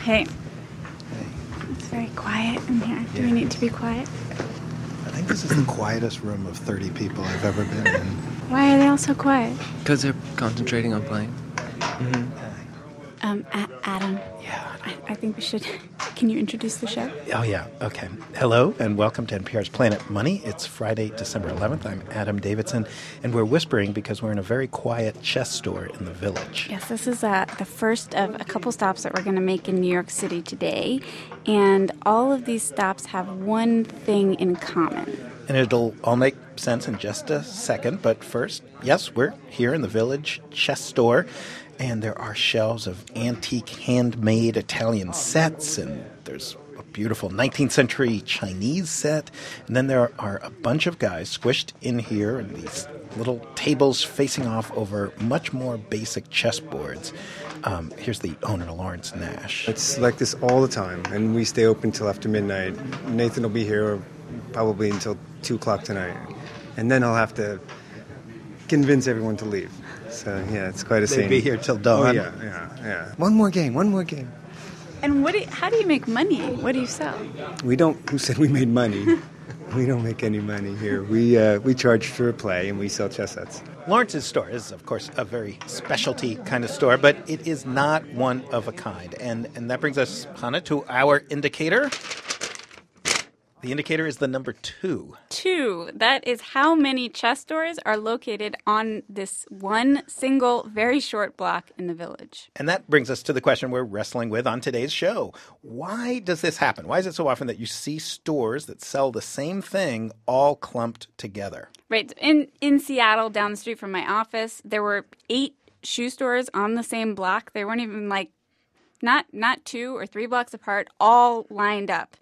Hey, Hey, it's very quiet in here. Do we Yeah. need to be quiet? I think this is the quietest room of 30 people I've ever been in. Why are they all so quiet? Because they're concentrating on playing. Adam, Yeah. I think we should... Can you introduce the show? Oh, yeah. Okay. Hello, and welcome to NPR's Planet Money. It's Friday, December 11th. I'm Adam Davidson, and we're whispering because we're in a very quiet chess store in the Village. Yes, this is the first of a couple stops that we're going to make in New York City today. And all of these stops have one thing in common. And it'll all make sense in just a second. But first, yes, we're here in the Village chess store. And there are shelves of antique handmade Italian sets. And there's a beautiful 19th century Chinese set. And then there are a bunch of guys squished in here in these little tables facing off over much more basic chessboards. Here's the owner, Lawrence Nash. It's like this all the time, and we stay open till after midnight. Nathan will be here probably until 2 o'clock tonight, and then I'll have to convince everyone to leave. So, yeah, it's quite a scene. They'd be here till dawn. Oh, yeah. One more game. And how do you make money? What do you sell? We don't, who said we made money? We don't make any money here. We charge for play, and we sell chess sets. Lawrence's store is, of course, a very specialty kind of store, but it is not one of a kind. And that brings us, Hannah, to our indicator. The indicator is the number 2. 2. That is how many chess stores are located on this one single, very short block in the Village. And that brings us to the question we're wrestling with on today's show. Why does this happen? Why is it so often that you see stores that sell the same thing all clumped together? Right. In Seattle, down the street from my office, there were 8 shoe stores on the same block. They weren't even not 2 or 3 blocks apart, all lined up.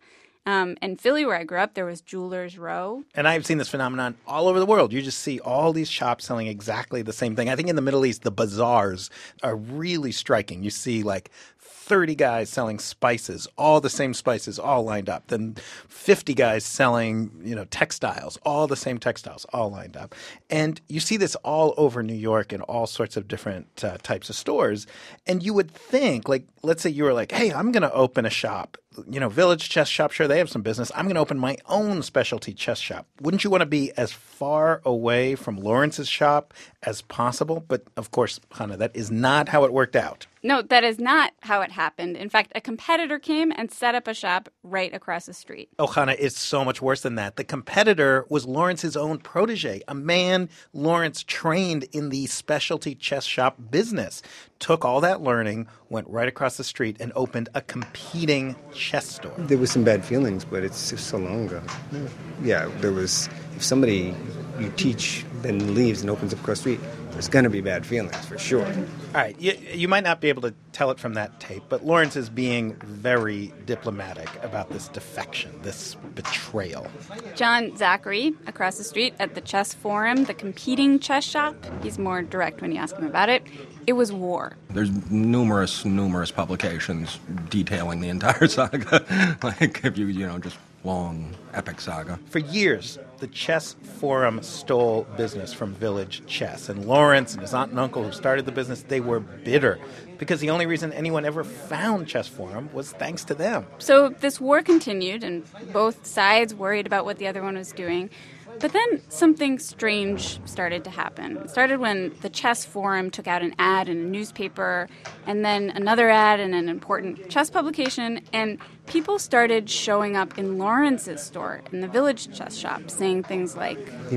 In Philly, where I grew up, there was Jewelers Row. And I've seen this phenomenon all over the world. You just see all these shops selling exactly the same thing. I think in the Middle East, the bazaars are really striking. You see like 30 guys selling spices, all the same spices, all lined up. Then 50 guys selling, textiles, all the same textiles, all lined up. And you see this all over New York in all sorts of different types of stores. And you would think, like, let's say you were like, hey, I'm going to open a shop. Village Chess Shop, sure, they have some business. I'm going to open my own specialty chess shop. Wouldn't you want to be as far away from Lawrence's shop as possible? But, of course, Hannah, that is not how it worked out. No, that is not how it happened. In fact, a competitor came and set up a shop right across the street. Oh, Hannah, it's so much worse than that. The competitor was Lawrence's own protege, a man Lawrence trained in the specialty chess shop business. Took all that learning, went right across the street, and opened a competing chess store. There was some bad feelings, but it's just so long ago. Yeah, there was, if somebody you teach then leaves and opens up across the street, there's going to be bad feelings, for sure. All right, you might not be able to tell it from that tape, but Lawrence is being very diplomatic about this defection, this betrayal. John Zachary, across the street at the Chess Forum, the competing chess shop, he's more direct when you ask him about it. It was war. There's numerous publications detailing the entire saga. Like, if you just long, epic saga. For years, the Chess Forum stole business from Village Chess. And Lawrence and his aunt and uncle who started the business, they were bitter because the only reason anyone ever found Chess Forum was thanks to them. So this war continued, and both sides worried about what the other one was doing. But then something strange started to happen. It started when the Chess Forum took out an ad in a newspaper, and then another ad in an important chess publication, and people started showing up in Lawrence's store, in the Village Chess Shop, saying things like,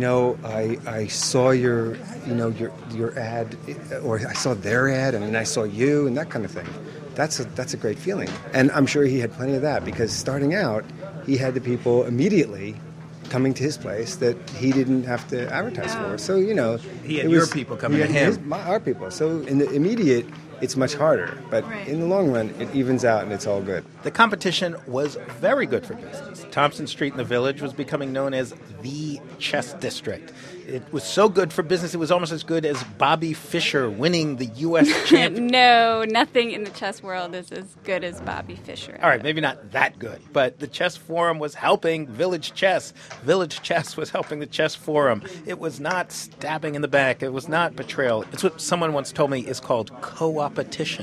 I saw your ad, or I saw their ad, and then I saw you, and that kind of thing. That's a great feeling. And I'm sure he had plenty of that, because starting out, he had the people immediately coming to his place that he didn't have to advertise for. So, he had your people coming to him. Our people. So in the immediate, it's much harder. But in the long run, it evens out and it's all good. The competition was very good for business. Thompson Street in the Village was becoming known as the chess district. It was so good for business, it was almost as good as Bobby Fischer winning the U.S. championship. No, nothing in the chess world is as good as Bobby Fischer. All right, maybe not that good, but the Chess Forum was helping Village Chess. Village Chess was helping the Chess Forum. It was not stabbing in the back. It was not betrayal. It's what someone once told me is called co-opetition.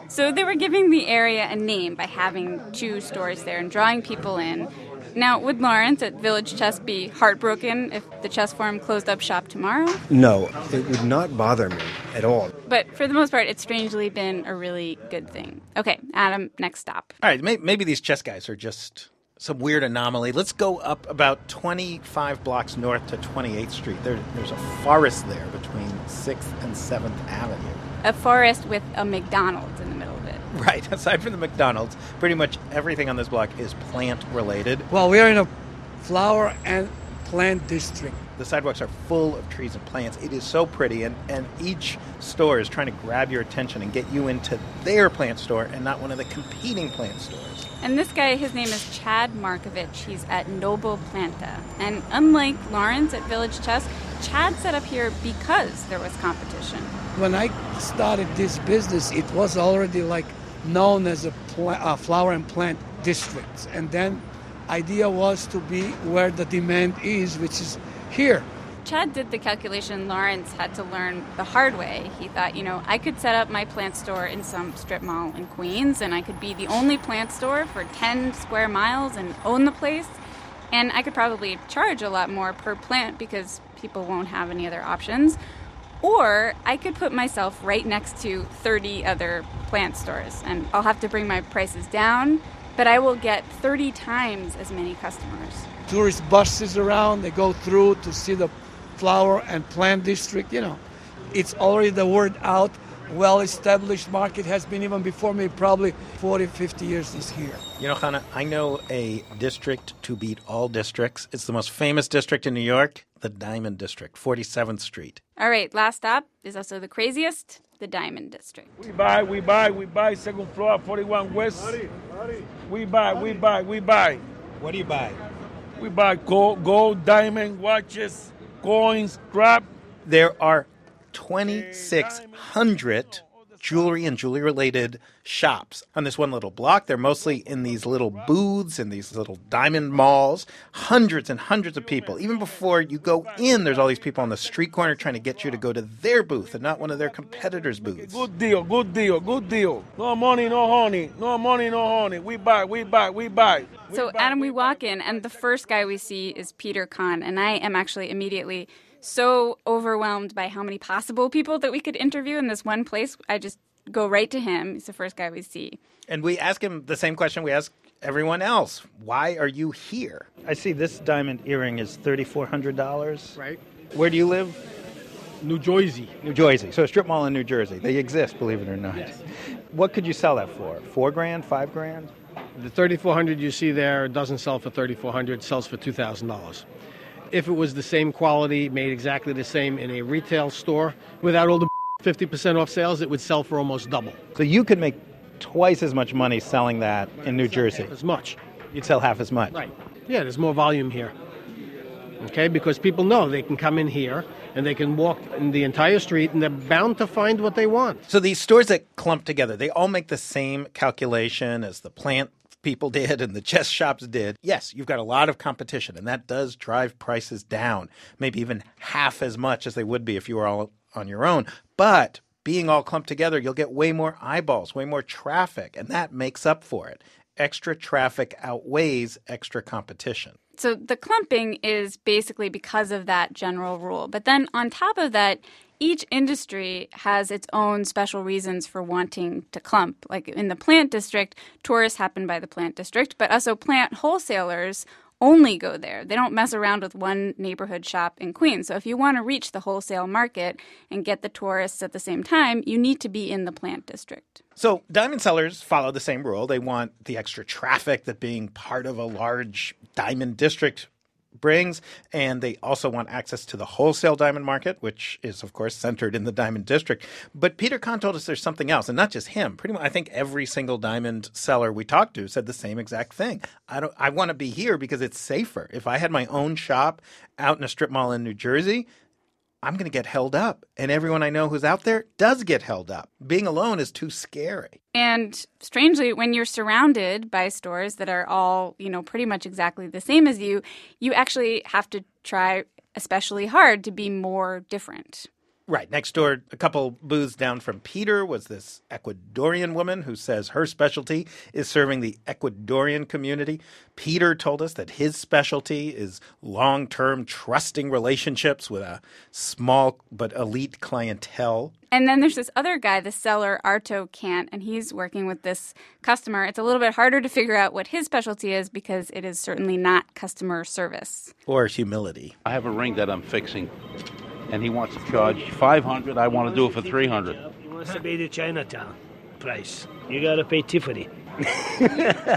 So they were giving the area a name by having 2 stores there and drawing people in. Now, would Lawrence at Village Chess be heartbroken if the Chess Forum closed up shop tomorrow? No, it would not bother me at all. But for the most part, it's strangely been a really good thing. Okay, Adam, next stop. All right, maybe these chess guys are just some weird anomaly. Let's go up about 25 blocks north to 28th Street. There's a forest there between 6th and 7th Avenue. A forest with a McDonald's in the middle of it. Right. Aside from the McDonald's, pretty much everything on this block is plant-related. Well, we are in a flower and plant district. The sidewalks are full of trees and plants. It is so pretty, and each store is trying to grab your attention and get you into their plant store and not one of the competing plant stores. And this guy, his name is Chad Markovich. He's at Noble Planta. And unlike Lawrence at Village Chess, Chad set up here because there was competition. When I started this business, it was already like known as a flower and plant district. And then idea was to be where the demand is, which is here. Chad did the calculation Lawrence had to learn the hard way. He thought, I could set up my plant store in some strip mall in Queens, and I could be the only plant store for 10 square miles and own the place. And I could probably charge a lot more per plant because people won't have any other options. Or I could put myself right next to 30 other plant stores, and I'll have to bring my prices down, but I will get 30 times as many customers. Tourist buses around, they go through to see the flower and plant district. It's already the word out. Well-established market has been even before me, probably 40, 50 years is here. Chana, I know a district to beat all districts. It's the most famous district in New York, the Diamond District, 47th Street. All right, last stop is also the craziest, the Diamond District. We buy, second floor, 41 West. We buy. What do you buy? We buy gold, diamond, watches, coins, scrap. There are 2,600 jewelry and jewelry-related shops on this one little block. They're mostly in these little booths, in these little diamond malls. Hundreds and hundreds of people. Even before you go in, there's all these people on the street corner trying to get you to go to their booth and not one of their competitors' booths. Good deal. No money, no honey. We buy. So, Adam, we walk in, and the first guy we see is Peter Kahn, and I am actually immediately so overwhelmed by how many possible people that we could interview in this one place. I just go right to him. He's the first guy we see. And we ask him the same question we ask everyone else. Why are you here? I see this diamond earring is $3,400. Right. Where do you live? New Jersey. New Jersey. So a strip mall in New Jersey. They exist, believe it or not. Yes. What could you sell that for? $4,000, $5,000? The $3,400 you see there doesn't sell for $3,400. It sells for $2,000. If it was the same quality, made exactly the same in a retail store, without all the 50% off sales, it would sell for almost double. So you could make twice as much money selling that in New Jersey. Half as much. You'd sell half as much. Right. Yeah, there's more volume here. Okay, because people know they can come in here and they can walk in the entire street and they're bound to find what they want. So these stores that clump together, they all make the same calculation as the plant people did and the chess shops did. Yes, you've got a lot of competition, and that does drive prices down, maybe even half as much as they would be if you were all on your own. But being all clumped together, you'll get way more eyeballs, way more traffic, and that makes up for it. Extra traffic outweighs extra competition. So the clumping is basically because of that general rule. But then on top of that, each industry has its own special reasons for wanting to clump. Like in the plant district, tourists happen by the plant district, but also plant wholesalers only go there. They don't mess around with one neighborhood shop in Queens. So if you want to reach the wholesale market and get the tourists at the same time, you need to be in the plant district. So diamond sellers follow the same rule. They want the extra traffic that being part of a large diamond district brings, and they also want access to the wholesale diamond market, which is, of course, centered in the diamond district. But Peter Kahn told us there's something else, and not just him. Pretty much, I think every single diamond seller we talked to said the same exact thing. I want to be here because it's safer. If I had my own shop out in a strip mall in New Jersey, I'm going to get held up. And everyone I know who's out there does get held up. Being alone is too scary. And strangely, when you're surrounded by stores that are all, pretty much exactly the same as you, you actually have to try especially hard to be more different. Right. Next door, a couple booths down from Peter, was this Ecuadorian woman who says her specialty is serving the Ecuadorian community. Peter told us that his specialty is long-term trusting relationships with a small but elite clientele. And then there's this other guy, the seller, Arto Kant, and he's working with this customer. It's a little bit harder to figure out what his specialty is because it is certainly not customer service. Or humility. I have a ring that I'm fixing, and he wants to charge $500. I want to do it for $300. He wants to pay the Chinatown price. You got to pay Tiffany. You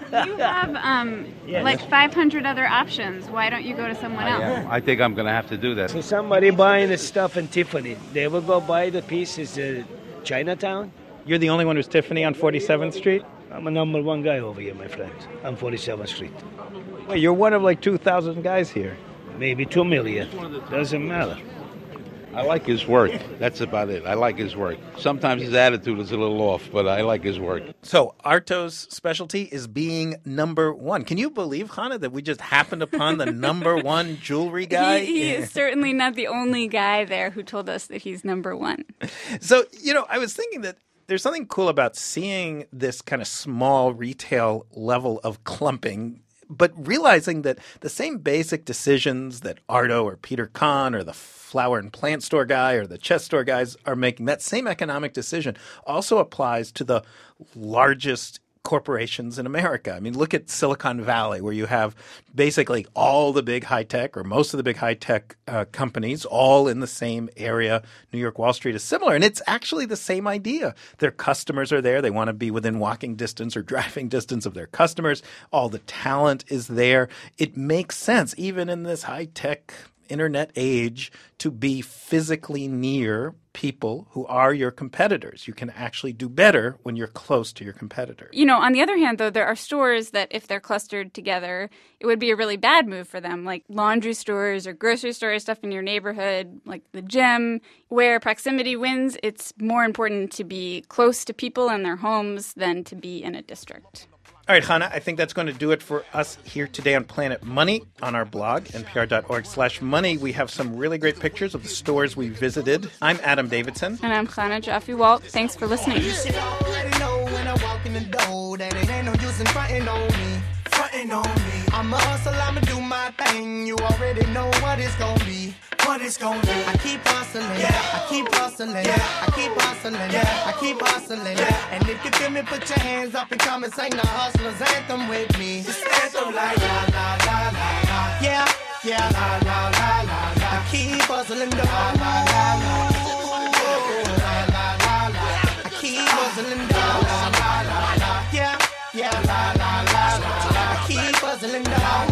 have like 500 other options. Why don't you go to someone else? I think I'm going to have to do that. So somebody buying the stuff in Tiffany, they will go buy the pieces in Chinatown? You're the only one who's Tiffany on 47th Street? I'm a number one guy over here, my friend, on 47th Street. Wait, you're one of like 2,000 guys here. Maybe 2 million. Doesn't matter. I like his work. That's about it. I like his work. Sometimes his attitude is a little off, but I like his work. So Arto's specialty is being number one. Can you believe, Hannah, that we just happened upon the number one jewelry guy? He is certainly not the only guy there who told us that he's number one. So, I was thinking that there's something cool about seeing this kind of small retail level of clumping, but realizing that the same basic decisions that Arto or Peter Kahn or the flower and plant store guy or the chess store guys are making, that same economic decision also applies to the largest corporations in America. I mean, look at Silicon Valley, where you have basically all the big high-tech or most of the big high-tech companies all in the same area. New York Wall Street is similar, and it's actually the same idea. Their customers are there. They want to be within walking distance or driving distance of their customers. All the talent is there. It makes sense, even in this high-tech internet age, to be physically near people who are your competitors. You can actually do better when you're close to your competitor. On the other hand, though, there are stores that if they're clustered together, it would be a really bad move for them, like laundry stores or grocery stores, stuff in your neighborhood, like the gym, where proximity wins. It's more important to be close to people in their homes than to be in a district. All right, Hannah, I think that's going to do it for us here today on Planet Money. On our blog, npr.org/money, we have some really great pictures of the stores we visited. I'm Adam Davidson. And I'm Hannah Jaffe-Walt. Thanks for listening. I'm a hustle, I'ma do my thing. You already know what it's gonna be. What it's gonna be. I keep hustling, I keep hustling, I keep hustling, I keep hustling. And if you feel me, put your hands up and come and sing the hustler's anthem with me. This anthem like la la la la la. Yeah, la la la la la. I keep hustling, la la la la. La la la la. I keep hustling, la la la la. Yeah, la la la la. I keep hustling, la